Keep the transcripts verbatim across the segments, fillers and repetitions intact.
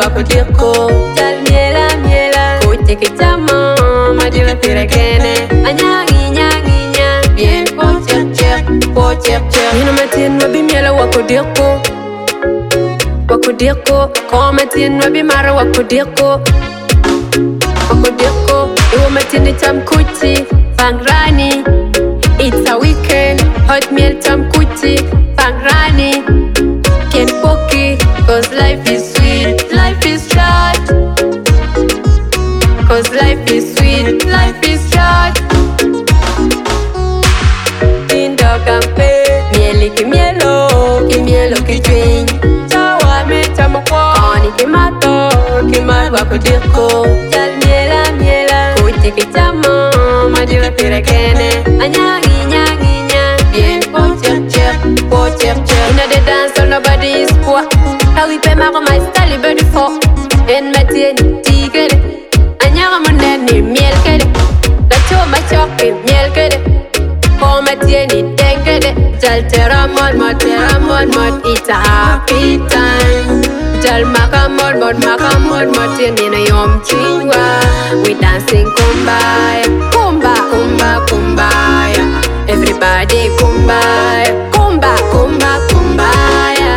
wakudiko. Jal miela miela, kuche kichamo, madila tirekene. Anyangi nyangi nya, bien po chep chep, po chep chep. Nino metien wabi miela wakudiko. Wakudiko, kome tien wabi mara wakudiko. Wakudiko, iwo metien cham kuchi, fangrani. It's a weekend, hot meal cham kuchi, fangrani. Can't poke, cause life is sweet, life is short. Cause life is sweet, life is short. Tindo campe, mieli ki mielo, ki mielo ki twin. Chawa me chamoko, oni ki mato, ki mal wakudiko. Jal miela miela, kuchi ki chamo, madila tirekene. Anyangi nyangi nya, bien po chep chep, po chep chep. Inna the dance so nobody is poor. How we pay maro my style body for. En matieni tigere, anyara moneni miel kede. La choma choke miel kede. Ko matieni tengede. Jal tera mod mod tera mod mod. It's a happy time. Jal maka mod mod maka mod mod. Tieni na yom chingwa. We dancing kumbaya, kumba kumba kumbaya. Everybody kumbaya, kumba kumba kumbaya.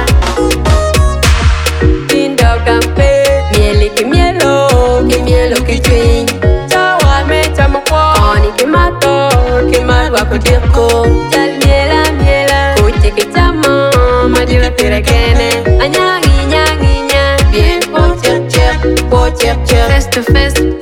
Tindo campe, mieli ki mielo, ki mielo ki twin. Chawa me chamoko, oni ki mato, ki mal wakudiko. Jal miela miela, kuchi ki chamo, madila tirekene. Anyangi nyangi nya, bien po chep chep, po chep chep. Face to face.